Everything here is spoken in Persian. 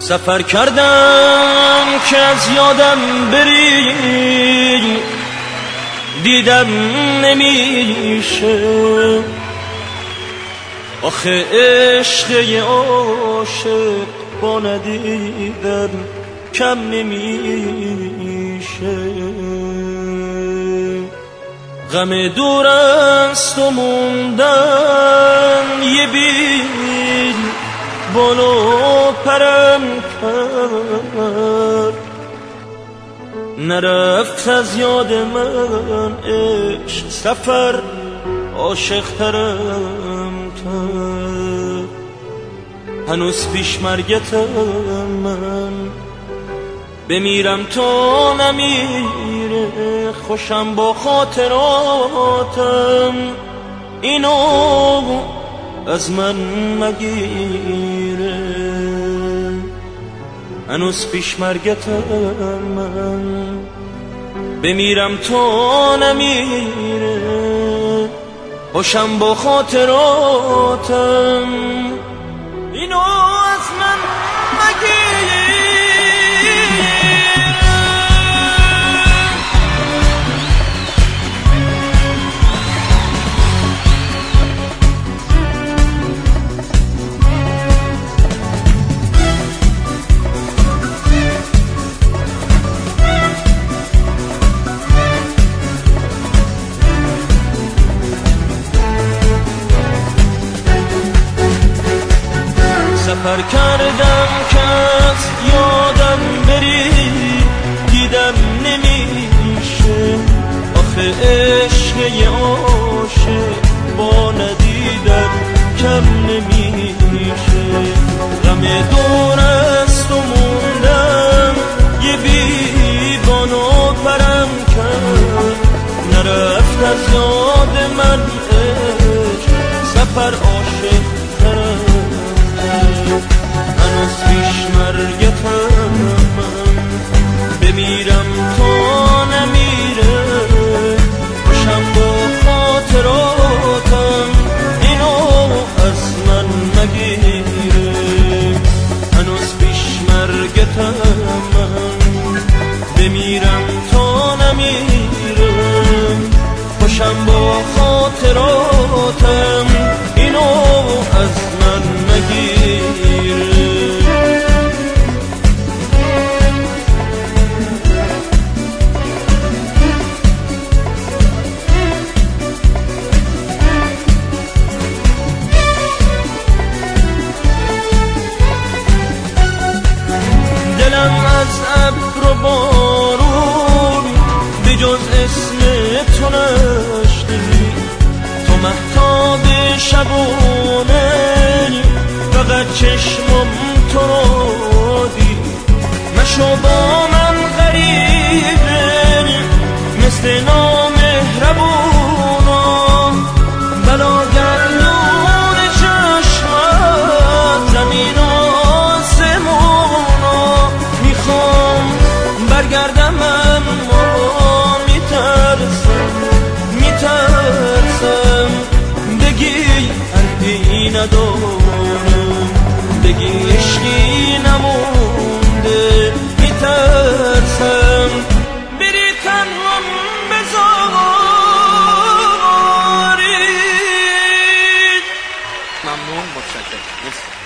سفر کردم که از یادم بری، دیدم نمیشه. آخه عشق یه عاشق با ندیدن کم نمیشه. غم دور است و موندن یه بیل بالو پرم کرد، نرفت از یاد من عشق سفر عاشق ترم کرد. هنوز پیش مرگتم من، بمیرم تو نمیره، خوشم با خاطراتم، اینو از من مگیره. هنوز پیش مرگتم من، بمیرم تو نمیره، خوشم با خاطراتم، اینو از من مگیره. سفر کردم که از یادم بری، دیدم نمیشه. آخه عشق یه عاشق با ندیدن کم نمیشه. غم دور است و موندم یه بیگان و پرم کرد، نرفت از یاد من عشق سفر عاشق ترم. هنوز پیش مرگتم من، بمیرم تا نمیره، خوشم با خاطراتم، اینو از من مگیره. هنوز پیش مرگتم من، بمیرم تا نمیره، خوشم با خاطراتم، اینو از من مگیره. دلم از ابر و بارون به جز اسم تو نشنید، تو مهتاب شبونه، فقط چشمم تو رو دید. مشو با من غریبه مثل نامهربونم، بلا گردون چشمت زمین آسمونو. میخوام برگردم اما میترسم بگی حرفی ندارم، بگی عشقی نمونده. میترسم بری تنم بذاری. ممنون، متشکرم.